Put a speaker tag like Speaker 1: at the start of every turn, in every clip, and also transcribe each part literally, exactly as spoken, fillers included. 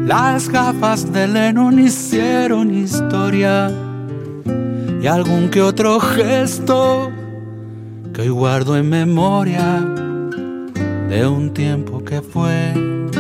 Speaker 1: Las gafas de Lennon hicieron historia y algún que otro gesto que hoy guardo en memoria de un tiempo que fue.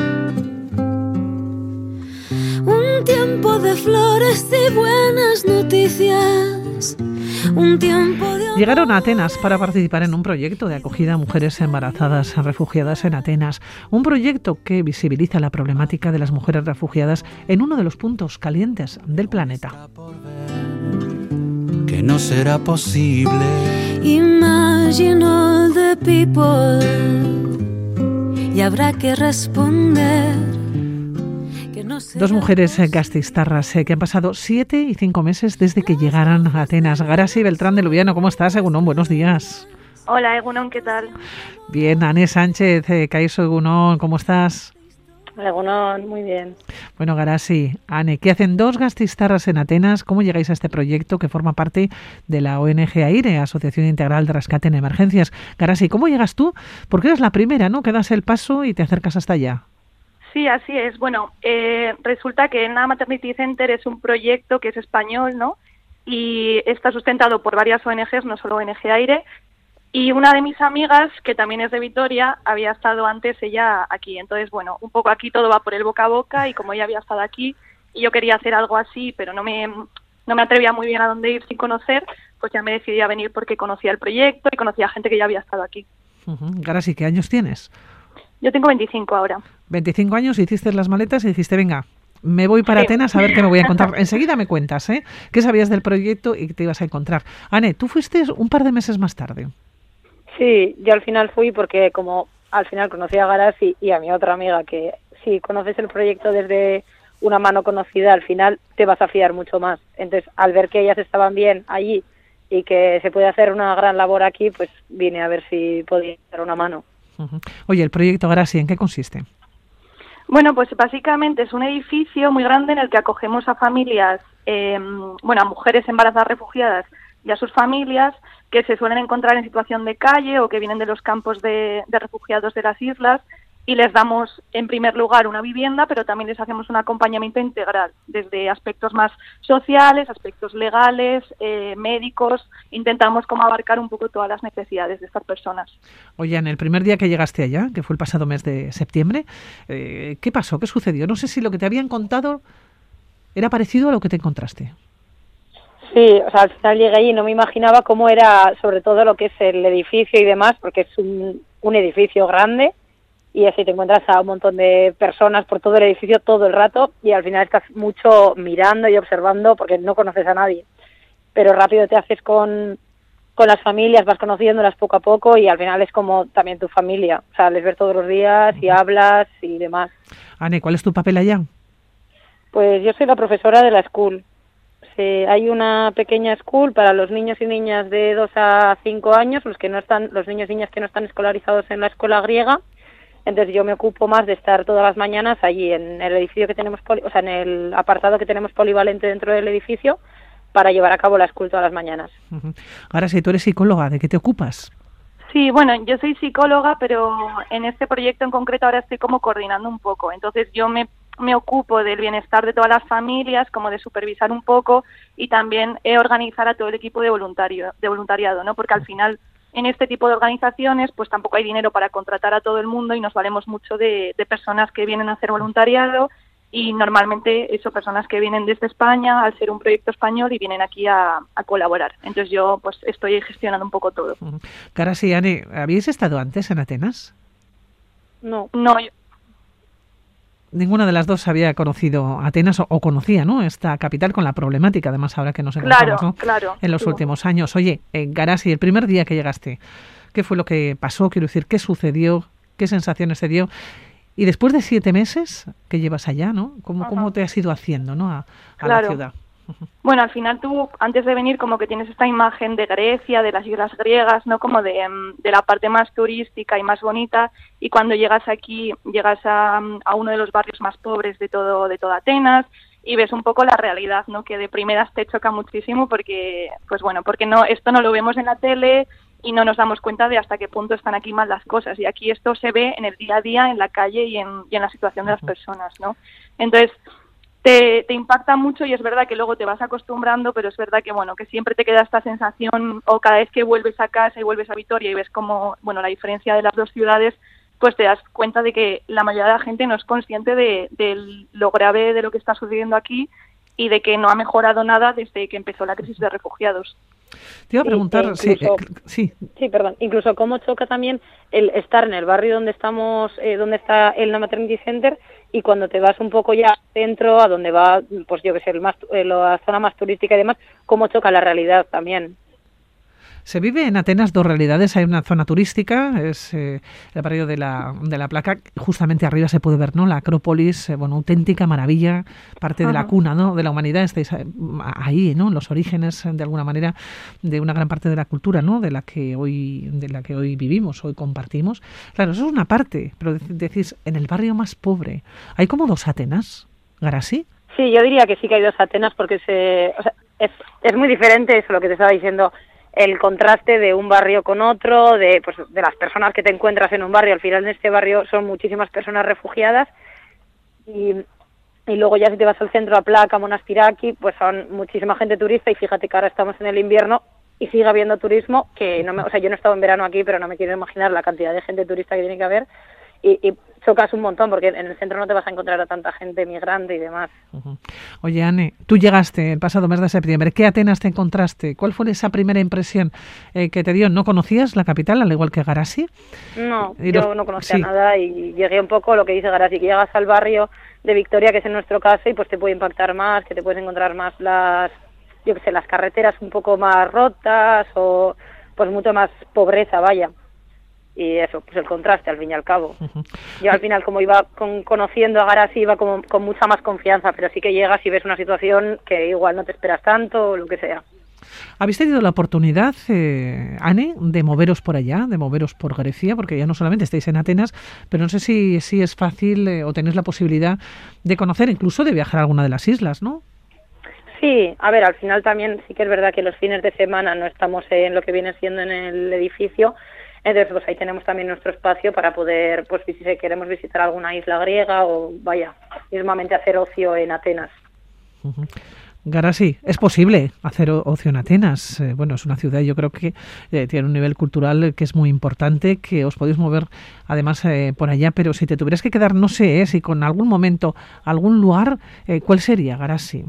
Speaker 2: Un tiempo de flores y buenas noticias. Un tiempo de...
Speaker 3: Llegaron a Atenas para participar en un proyecto de acogida a mujeres embarazadas refugiadas en Atenas. Un proyecto que visibiliza la problemática de las mujeres refugiadas en uno de los puntos calientes del planeta.
Speaker 1: Que no será posible.
Speaker 2: Imagine all the people. Y habrá que responder.
Speaker 3: Dos mujeres gastistarras eh, que han pasado siete y cinco meses desde que llegaran a Atenas. Garasi Beltrán de Lubiano, ¿cómo estás, Egunon? Buenos días.
Speaker 4: Hola, Egunon, ¿qué tal?
Speaker 3: Bien, Ane Sánchez, eh, Caiso Egunon, ¿cómo estás?
Speaker 5: Hola, Egunon, muy bien.
Speaker 3: Bueno, Garasi, Ane, ¿qué hacen dos gastistarras en Atenas? ¿Cómo llegáis a este proyecto que forma parte de la O N G AIRE, Asociación Integral de Rescate en Emergencias? Garasi, ¿cómo llegas tú? Porque eres la primera, ¿no?, que das el paso y te acercas hasta allá.
Speaker 4: Sí, así es. Bueno, eh, resulta que Nada Maternity Center es un proyecto que es español, ¿no? Y está sustentado por varias O N Ges, no solo O N G AIRE. Y una de mis amigas, que también es de Vitoria, había estado antes ella aquí. Entonces, bueno, un poco aquí todo va por el boca a boca y como ella había estado aquí y yo quería hacer algo así, pero no me, no me atrevía muy bien a dónde ir sin conocer, pues ya me decidí a venir porque conocía el proyecto y conocía gente que ya había estado aquí.
Speaker 3: Uh-huh. Garasi, ¿qué años tienes?
Speaker 4: Yo tengo veinticinco ahora.
Speaker 3: veinticinco años, hiciste las maletas y dijiste, venga, me voy para
Speaker 4: sí.
Speaker 3: Atenas a ver qué me voy a encontrar. Enseguida me cuentas, ¿eh?, qué sabías del proyecto y qué te ibas a encontrar. Ane, tú fuiste un par de meses más tarde.
Speaker 5: Sí, yo al final fui porque como al final conocí a Garasi y a mi otra amiga, que si conoces el proyecto desde una mano conocida, al final te vas a fiar mucho más. Entonces, al ver que ellas estaban bien allí y que se puede hacer una gran labor aquí, pues vine a ver si podía dar una mano.
Speaker 3: Oye, el proyecto Garasi, ¿en qué consiste?
Speaker 4: Bueno, pues básicamente es un edificio muy grande en el que acogemos a familias, eh, bueno, a mujeres embarazadas refugiadas y a sus familias que se suelen encontrar en situación de calle o que vienen de los campos de, de refugiados de las islas y les damos en primer lugar una vivienda, pero también les hacemos un acompañamiento integral, desde aspectos más sociales, aspectos legales, eh, médicos, intentamos como abarcar un poco todas las necesidades de estas personas.
Speaker 3: Oye, en el primer día que llegaste allá, que fue el pasado mes de septiembre, eh, ¿qué pasó? ¿Qué sucedió? No sé si lo que te habían contado era parecido a lo que te encontraste.
Speaker 5: Sí, o sea, al final llegué allí y no me imaginaba cómo era, sobre todo lo que es el edificio y demás, porque es un, un edificio grande. Y así te encuentras a un montón de personas por todo el edificio todo el rato y al final estás mucho mirando y observando porque no conoces a nadie. Pero rápido te haces con, con las familias, vas conociéndolas poco a poco y al final es como también tu familia. O sea, les ves todos los días y hablas y demás.
Speaker 3: Ane, ¿cuál es tu papel allá?
Speaker 5: Pues yo soy la profesora de la school. Sí, hay una pequeña school para los niños y niñas de dos a cinco años, los que no están, los niños y niñas que no están escolarizados en la escuela griega. Entonces yo me ocupo más de estar todas las mañanas allí en el edificio que tenemos, poli, o sea, en el apartado que tenemos polivalente dentro del edificio para llevar a cabo la school todas las mañanas.
Speaker 3: Uh-huh. Ahora, si tú eres psicóloga, ¿de qué te ocupas?
Speaker 4: Sí, bueno, yo soy psicóloga, pero en este proyecto en concreto ahora estoy como coordinando un poco. Entonces yo me, me ocupo del bienestar de todas las familias, como de supervisar un poco y también eh, organizar a todo el equipo de voluntario, de voluntariado, ¿no? Porque al final en este tipo de organizaciones pues tampoco hay dinero para contratar a todo el mundo y nos valemos mucho de, de personas que vienen a hacer voluntariado y normalmente eso, personas que vienen desde España al ser un proyecto español y vienen aquí a, a colaborar. Entonces yo pues estoy gestionando un poco todo.
Speaker 3: Garasi, Ane, ¿habíais estado antes en Atenas?
Speaker 5: No.
Speaker 4: No, yo...
Speaker 3: Ninguna de las dos había conocido Atenas o, o conocía, ¿no?, esta capital con la problemática, además ahora que nos encontramos,
Speaker 4: claro,
Speaker 3: ¿no?,
Speaker 4: claro,
Speaker 3: en los
Speaker 4: sí.
Speaker 3: últimos años. Oye, eh, Garasi, el primer día que llegaste, ¿qué fue lo que pasó? Quiero decir, ¿qué sucedió? ¿Qué sensaciones te dio? Y después de siete meses que llevas allá, ¿no?, ¿Cómo, cómo te has ido haciendo, ¿no?, a, a
Speaker 4: claro.
Speaker 3: la ciudad?
Speaker 4: Bueno, al final tú, antes de venir, como que tienes esta imagen de Grecia, de las islas griegas, ¿no? Como de, de la parte más turística y más bonita, y cuando llegas aquí, llegas a, a uno de los barrios más pobres de todo, de toda Atenas, y ves un poco la realidad, ¿no? Que de primeras te choca muchísimo porque, pues bueno, porque no, esto no lo vemos en la tele, y no nos damos cuenta de hasta qué punto están aquí mal las cosas. Y aquí esto se ve en el día a día, en la calle y en, y en la situación de las personas, ¿no? Entonces, te, te impacta mucho y es verdad que luego te vas acostumbrando, pero es verdad que, bueno, que siempre te queda esta sensación, o cada vez que vuelves a casa y vuelves a Vitoria y ves como, bueno, la diferencia de las dos ciudades, pues te das cuenta de que la mayoría de la gente no es consciente de, de lo grave de lo que está sucediendo aquí y de que no ha mejorado nada desde que empezó la crisis de refugiados.
Speaker 3: Te iba a preguntar,
Speaker 5: sí, incluso,
Speaker 3: sí, sí.
Speaker 5: Sí, perdón. Incluso cómo choca también el estar en el barrio donde estamos, eh, donde está el No Maternity Center, y cuando te vas un poco ya al centro, a donde va, pues yo que sé, el más, eh, la zona más turística y demás, cómo choca la realidad también.
Speaker 3: Se vive en Atenas dos realidades. Hay una zona turística, es eh, el barrio de la, de la Placa. Justamente arriba se puede ver, ¿no?, la Acrópolis, eh, bueno, auténtica maravilla, parte de la cuna, ¿no?, de la humanidad. Estáis ahí, ¿no?, los orígenes, de alguna manera, de una gran parte de la cultura, ¿no?, de la que hoy, de la que hoy vivimos, hoy compartimos. Claro, eso es una parte, pero decís, en el barrio más pobre, ¿hay como dos Atenas, Garasi?
Speaker 5: Sí, yo diría que sí que hay dos Atenas, porque se, o sea, es, es muy diferente eso, lo que te estaba diciendo, el contraste de un barrio con otro, de pues de las personas que te encuentras en un barrio. Al final en este barrio son muchísimas personas refugiadas, y, y luego ya si te vas al centro, a Placa, Monastiraki, pues son muchísima gente turista, y fíjate que ahora estamos en el invierno y sigue habiendo turismo, que no me, o sea, yo no he estado en verano aquí, pero no me quiero imaginar la cantidad de gente turista que tiene que haber, y, y chocas un montón, porque en el centro no te vas a encontrar a tanta gente migrante y demás.
Speaker 3: Uh-huh. Oye, Anne, tú llegaste el pasado mes de septiembre. ¿Qué Atenas te encontraste? ¿Cuál fue esa primera impresión eh, que te dio? ¿No conocías la capital, al igual que Garasi?
Speaker 5: No,
Speaker 3: y
Speaker 5: yo
Speaker 3: los...
Speaker 5: no conocía
Speaker 3: sí.
Speaker 5: nada, y llegué un poco lo que dice Garasi, que llegas al barrio de Vitoria, que es en nuestro caso, y pues te puede impactar más, que te puedes encontrar más las, yo qué sé, las carreteras un poco más rotas, o pues mucho más pobreza, vaya. Y eso, pues el contraste, al fin y al cabo. Uh-huh. Yo al final, como iba con, conociendo a Garasi, iba como, con mucha más confianza, pero sí que llegas y ves una situación que igual no te esperas tanto, o lo que sea.
Speaker 3: ¿Habéis tenido la oportunidad, eh, Anne, de moveros por allá, de moveros por Grecia? Porque ya no solamente estáis en Atenas, pero no sé si, si es fácil eh, o tenéis la posibilidad de conocer, incluso de viajar a alguna de las islas, ¿no?
Speaker 5: Sí, a ver, al final también sí que es verdad que los fines de semana no estamos en lo que viene siendo en el edificio. Entonces, pues ahí tenemos también nuestro espacio para poder, pues si queremos visitar alguna isla griega, o vaya, mismamente hacer ocio en Atenas.
Speaker 3: Uh-huh. Garasi, es posible hacer ocio en Atenas. Eh, bueno, es una ciudad, yo creo que eh, tiene un nivel cultural que es muy importante, que os podéis mover además eh, por allá, pero si te tuvieras que quedar, no sé, eh, si con algún momento, algún lugar, eh, ¿cuál sería, Garasi?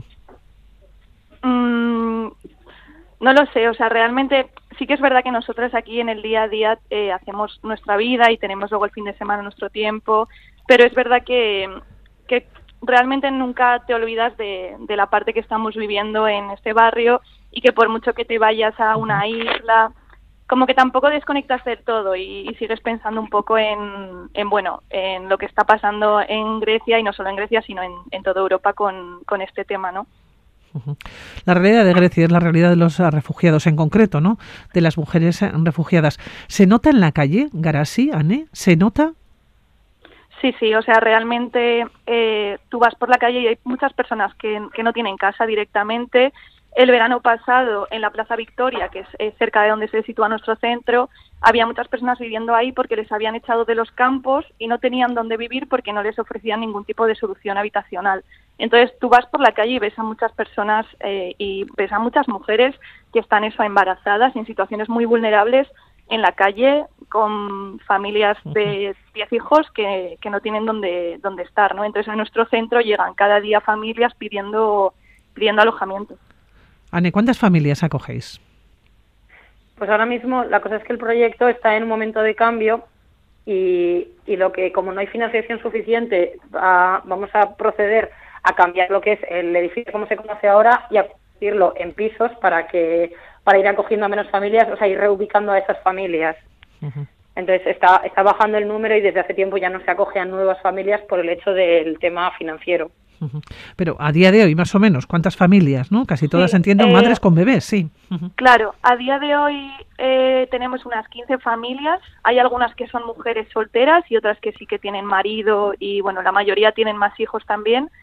Speaker 4: Mm, no lo sé, o sea, realmente sí que es verdad que nosotros aquí en el día a día eh, hacemos nuestra vida y tenemos luego el fin de semana nuestro tiempo, pero es verdad que, que realmente nunca te olvidas de, de la parte que estamos viviendo en este barrio, y que por mucho que te vayas a una isla, como que tampoco desconectas del todo y, y sigues pensando un poco en, en, bueno, en lo que está pasando en Grecia, y no solo en Grecia, sino en, en toda Europa con, con este tema, ¿no?
Speaker 3: La realidad de Grecia es la realidad de los refugiados, en concreto, ¿no?, de las mujeres refugiadas. ¿Se nota en la calle, Garasi, Anne? ¿Se nota?
Speaker 4: Sí, sí, o sea, realmente eh, tú vas por la calle y hay muchas personas que, que no tienen casa directamente. El verano pasado, en la Plaza Victoria, que es eh, cerca de donde se sitúa nuestro centro, había muchas personas viviendo ahí porque les habían echado de los campos y no tenían dónde vivir porque no les ofrecían ningún tipo de solución habitacional. Entonces tú vas por la calle y ves a muchas personas eh, y ves a muchas mujeres que están eso, embarazadas, en situaciones muy vulnerables, en la calle, con familias de diez hijos que, que no tienen dónde, dónde estar, ¿no? Entonces a nuestro centro llegan cada día familias pidiendo, pidiendo alojamiento.
Speaker 3: Anne, ¿cuántas familias acogéis?
Speaker 5: Pues ahora mismo la cosa es que el proyecto está en un momento de cambio, y, y lo que, como no hay financiación suficiente, va, vamos a proceder a cambiar lo que es el edificio como se conoce ahora y a convertirlo en pisos para que para ir acogiendo a menos familias, o sea, ir reubicando a esas familias. Uh-huh. Entonces está está bajando el número y desde hace tiempo ya no se acoge a nuevas familias por el hecho del tema financiero.
Speaker 3: Uh-huh. Pero a día de hoy, más o menos, ¿cuántas familias, no? Casi todas, sí, entiendo, eh, madres con bebés, sí.
Speaker 4: Uh-huh. Claro, a día de hoy eh, tenemos unas quince familias. Hay algunas que son mujeres solteras y otras que sí que tienen marido y, bueno, la mayoría tienen más hijos también.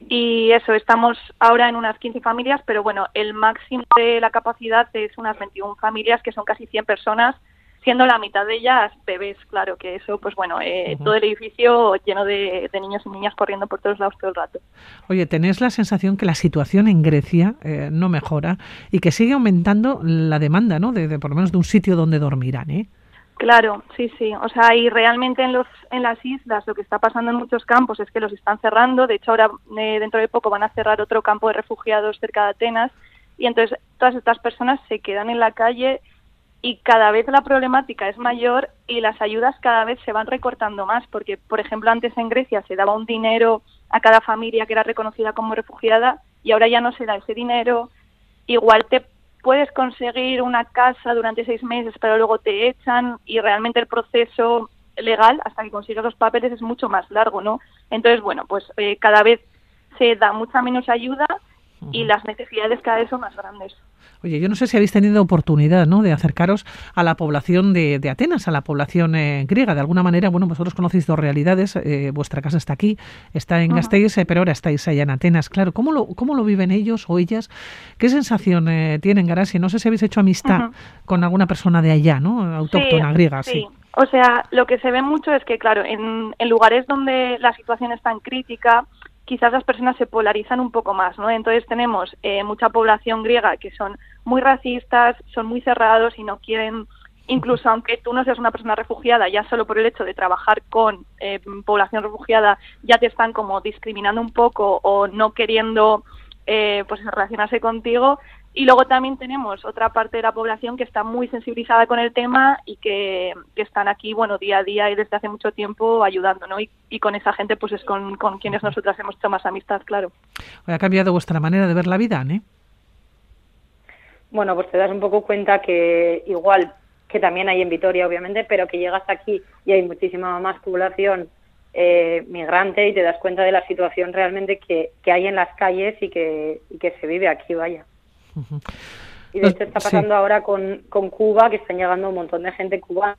Speaker 4: Y eso, estamos ahora en unas quince familias, pero bueno, el máximo de la capacidad es unas veintiuna familias, que son casi cien personas, siendo la mitad de ellas bebés. Claro que eso, pues bueno, eh, uh-huh. todo el edificio lleno de, de niños y niñas corriendo por todos lados todo el rato.
Speaker 3: Oye, ¿tenés la sensación que la situación en Grecia eh, no mejora y que sigue aumentando la demanda, ¿no? De, de por lo menos de un sitio donde dormirán, ¿eh?
Speaker 4: Claro, sí, sí. O sea, y realmente en los en las islas lo que está pasando en muchos campos es que los están cerrando. De hecho, ahora eh, dentro de poco van a cerrar otro campo de refugiados cerca de Atenas. Y entonces todas estas personas se quedan en la calle y cada vez la problemática es mayor y las ayudas cada vez se van recortando más. Porque, por ejemplo, antes en Grecia se daba un dinero a cada familia que era reconocida como refugiada y ahora ya no se da ese dinero. Igual te puedes conseguir una casa durante seis meses, pero luego te echan y realmente el proceso legal hasta que consigues los papeles es mucho más largo, ¿no? Entonces, bueno, pues eh, cada vez se da mucha menos ayuda y las necesidades cada vez son más grandes.
Speaker 3: Oye, yo no sé si habéis tenido oportunidad, ¿no?, de acercaros a la población de, de Atenas, a la población eh, griega. De alguna manera, bueno, vosotros conocéis dos realidades. Eh, vuestra casa está aquí, está en uh-huh. Gasteiz, eh, pero ahora estáis allá en Atenas. Claro, ¿cómo lo, cómo lo viven ellos o ellas? ¿Qué sensación eh, tienen, Garasi? No sé si habéis hecho amistad uh-huh. con alguna persona de allá, ¿no?, autóctona,
Speaker 4: sí,
Speaker 3: griega.
Speaker 4: Sí.
Speaker 3: sí.
Speaker 4: O sea, lo que se ve mucho es que, claro, en, en lugares donde la situación es tan crítica, quizás las personas se polarizan un poco más, ¿no? Entonces tenemos eh, mucha población griega que son muy racistas, son muy cerrados y no quieren, incluso aunque tú no seas una persona refugiada, ya solo por el hecho de trabajar con eh, población refugiada ya te están como discriminando un poco o no queriendo eh, pues relacionarse contigo. Y luego también tenemos otra parte de la población que está muy sensibilizada con el tema y que, que están aquí, bueno, día a día y desde hace mucho tiempo ayudando, ¿no? Y, y con esa gente, pues es con, con quienes nosotras hemos hecho más amistad, claro.
Speaker 3: ¿Ha cambiado vuestra manera de ver la vida, Anne?
Speaker 5: Bueno, pues te das un poco cuenta que igual que también hay en Vitoria, obviamente, pero que llegas aquí y hay muchísima más población eh, migrante y te das cuenta de la situación realmente que, que hay en las calles y que, y que se vive aquí, vaya. Uh-huh. Y de hecho está pasando sí. ahora con, con Cuba, que están llegando un montón de gente cubana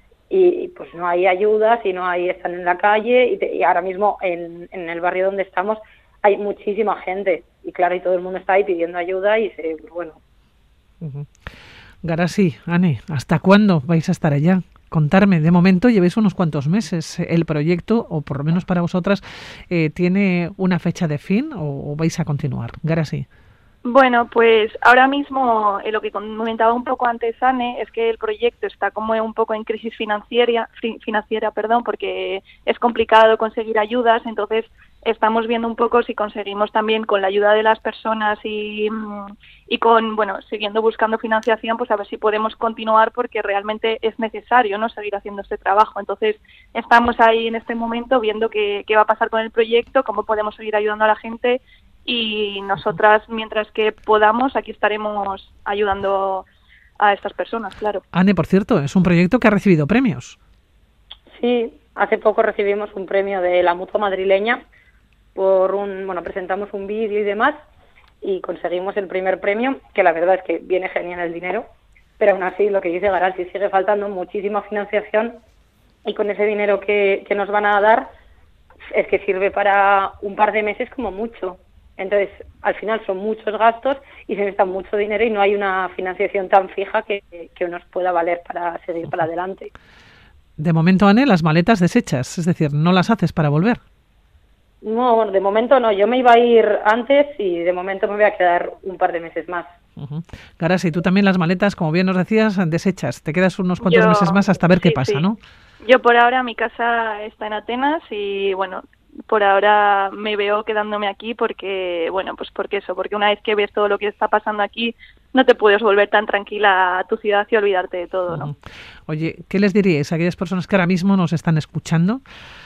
Speaker 5: y pues no hay ayudas y no hay, están en la calle y, te, y ahora mismo en, en el barrio donde estamos hay muchísima gente y claro, y todo el mundo está ahí pidiendo ayuda y se, pues bueno.
Speaker 3: Uh-huh. Garasi, Anne, ¿hasta cuándo vais a estar allá? Contarme, de momento llevéis unos cuantos meses. ¿El proyecto, o por lo menos para vosotras, eh, tiene una fecha de fin o, o vais a continuar? Garasi.
Speaker 4: Bueno, pues ahora mismo eh, lo que comentaba un poco antes Anne es que el proyecto está como un poco en crisis financiera, financiera, perdón, porque es complicado conseguir ayudas, entonces estamos viendo un poco si conseguimos también con la ayuda de las personas y, y con, bueno, siguiendo buscando financiación, pues a ver si podemos continuar porque realmente es necesario, ¿no?, seguir haciendo este trabajo. Entonces estamos ahí en este momento viendo qué, qué va a pasar con el proyecto, cómo podemos seguir ayudando a la gente. Y nosotras, mientras que podamos, aquí estaremos ayudando a estas personas, claro.
Speaker 3: Anne, por cierto, es un proyecto que ha recibido premios.
Speaker 5: Sí, hace poco recibimos un premio de la Mutua Madrileña por un, bueno, presentamos un vídeo y demás y conseguimos el primer premio, que la verdad es que viene genial el dinero, pero aún así, lo que dice Garasi, sigue faltando muchísima financiación y con ese dinero que, que nos van a dar es que sirve para un par de meses como mucho. Entonces, al final son muchos gastos y se necesita mucho dinero y no hay una financiación tan fija que, que nos pueda valer para seguir para adelante.
Speaker 3: De momento, Anne, las maletas desechas, es decir, ¿no las haces para volver?
Speaker 5: No, bueno, de momento no. Yo me iba a ir antes y de momento me voy a quedar un par de meses más.
Speaker 3: Uh-huh. Garasi, tú también las maletas, como bien nos decías, desechas. Te quedas unos cuantos
Speaker 4: Yo,
Speaker 3: meses más hasta ver
Speaker 4: sí,
Speaker 3: qué pasa,
Speaker 4: sí.
Speaker 3: ¿no?
Speaker 4: Yo por ahora, mi casa está en Atenas y, bueno, por ahora me veo quedándome aquí porque, bueno, pues porque eso, porque una vez que ves todo lo que está pasando aquí, no te puedes volver tan tranquila a tu ciudad y olvidarte de todo, ¿no?
Speaker 3: Uh-huh. Oye, ¿qué les diríais a aquellas personas que ahora mismo nos están escuchando?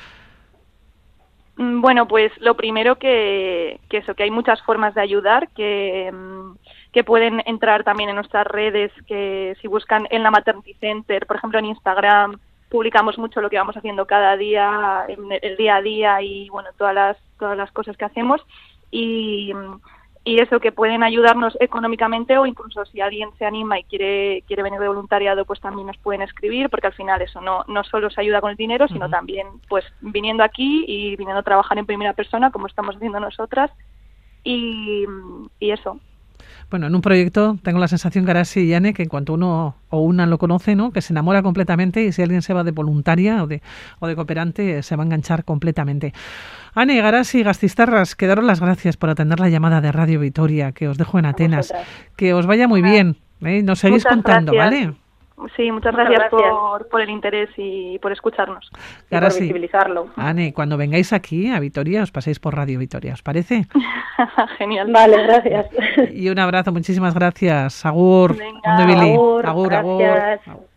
Speaker 4: Bueno, pues lo primero que, que eso, que hay muchas formas de ayudar, que, que pueden entrar también en nuestras redes, que si buscan en la Maternity Center, por ejemplo en Instagram, publicamos mucho lo que vamos haciendo cada día, el día a día y bueno, todas las todas las cosas que hacemos y y eso, que pueden ayudarnos económicamente, o incluso si alguien se anima y quiere quiere venir de voluntariado, pues también nos pueden escribir, porque al final eso no no solo se ayuda con el dinero, sino uh-huh. también pues viniendo aquí y viniendo a trabajar en primera persona, como estamos haciendo nosotras, y, y eso.
Speaker 3: Bueno, en un proyecto tengo la sensación, Garasi y Ane, que en cuanto uno o una lo conoce, ¿no?, que se enamora completamente, y si alguien se va de voluntaria o de o de cooperante, se va a enganchar completamente. Ane, Garasi, Gastistarras, que daros las gracias por atender la llamada de Radio Vitoria, que os dejo en Atenas. Que os vaya muy bien, ¿eh? Nos seguís
Speaker 4: muchas
Speaker 3: contando,
Speaker 4: gracias.
Speaker 3: ¿vale?
Speaker 4: Sí, muchas gracias, muchas gracias. Por, por el interés y por escucharnos.
Speaker 3: Garasi,
Speaker 5: y por visibilizarlo.
Speaker 3: Ane, cuando vengáis aquí a Vitoria, os paséis por Radio Vitoria, ¿os parece?
Speaker 4: Genial.
Speaker 5: Vale, gracias.
Speaker 3: Y un abrazo, muchísimas gracias. Agur.
Speaker 4: Venga,
Speaker 3: agur,
Speaker 5: agur,
Speaker 3: agur,
Speaker 5: gracias.
Speaker 3: agur.